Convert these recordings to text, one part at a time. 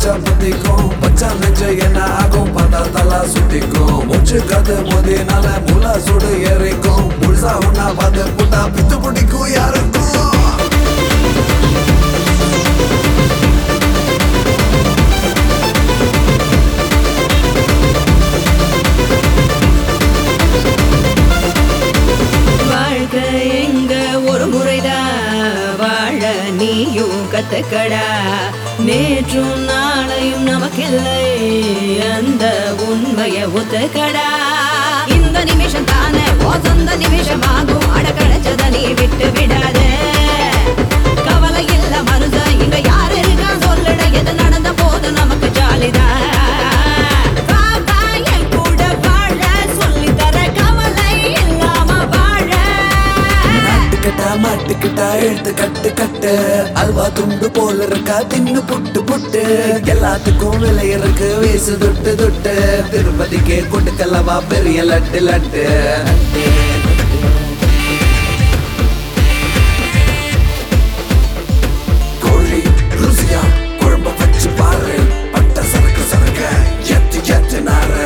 அடிச்சா புத்திக்கும் பச்சா நெஞ்ச என்ன ஆகும் பார்த்தா தலா சுத்திக்கும் மூச்சு காத்து மோதினால முலா சுடு ஏறிக்கும் முழுசா ஒன்னா பார்த்து புட்டா பித்து பிடிக்கும் யாருக்கும் கத்துக்கடா நேற்றும் நாளையும் நமக்கில்லை அந்த உண்மையை ஒத்துக்கடா இந்த நிமிஷம் தானே சொந்த நிமிஷமாகும் அடக்கடைச்சத நீ விட்டு விடாத கவலை இல்ல மனுஷ இங்க யாரு இருக்கா சொல்லுட எது நடந்த போது நமக்கு ஜாலிதான் கூட வாழ சொல்லி தர கவலை இல்லாம வாழ மாட்டுக்கிட்டா எழுத்து கட்டு கட்டு அல்வா துண்டு போல இருக்கா தின்னு புட்டு புட்டு எல்லாத்துக்கும் விலை இருக்கு வீசு துட்டு துட்டு திருப்பதிக்கே கொடுக்கலவா பெரிய லட்டு லட்டு கோழி ருசியா குழம்ப வச்சு பாரு பட்ட சரக்கு சரக்க எத்து எத்து நாரு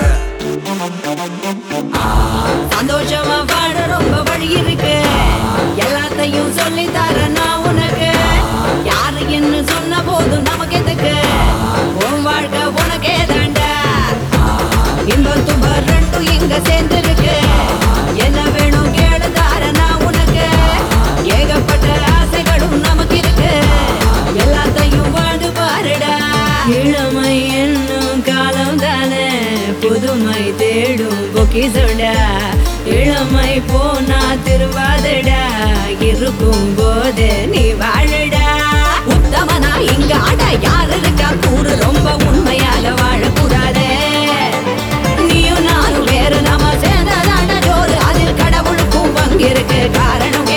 சந்தோஷமா வாழ ரொம்ப வழி இருக்கு எல்லாத்தையும் சொல்லி தர நான் உனக்கு யாரு என்ன சொன்ன போதும் நமக்கு எதுக்கு உன் வாழ்க்கை உனக்கே தாண்டா இன்பம் துன்ப ரெண்டும் இங்க சேர்ந்து இருக்கு என்ன வேணும் கேடு தார நான் உனக்கு ஏகப்பட்ட ஆசைகளும் நமக்கு இருக்கு எல்லாத்தையும் வாழ்ந்து பாருடா இளமை என்னும் காலம் தானே புதுமை தேடும் பொக்கிசோடா இளமை போனா திருவாதடா இருக்கும் போது நீ வாழடா உத்தமனா இங்க ஆட யாரு இருக்கா கூறு ரொம்ப உண்மையாக வாழக்கூடாதே நீயும் நானும் வேறு நாம சேர்ந்ததாட ஜோறு அதில் கடவுளுக்கும் பங்கிருக்கு காரணம்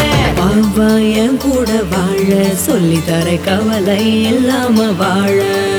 கேளு என் கூட வாழ சொல்லி தர கவலை இல்லாம வாழ